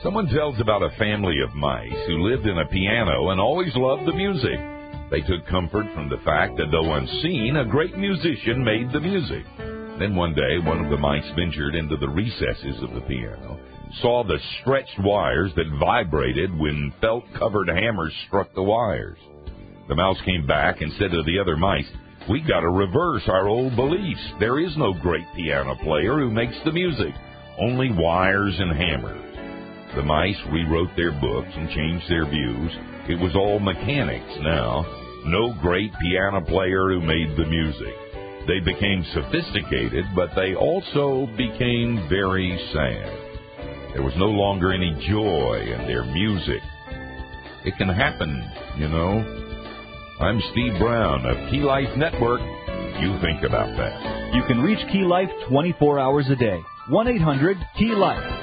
Someone tells about a family of mice who lived in a piano and always loved the music. They took comfort from the fact that though unseen, a great musician made the music. Then one day, one of the mice ventured into the recesses of the piano, saw the stretched wires that vibrated when felt-covered hammers struck the wires. The mouse came back and said to the other mice, "We got to reverse our old beliefs. There is no great piano player who makes the music, only wires and hammers." The mice rewrote their books and changed their views. It was all mechanics now. No great piano player who made the music. They became sophisticated, but they also became very sad. There was no longer any joy in their music. It can happen, you know. I'm Steve Brown of Key Life Network. You think about that. You can reach Key Life 24 hours a day. 1-800-KEY-LIFE.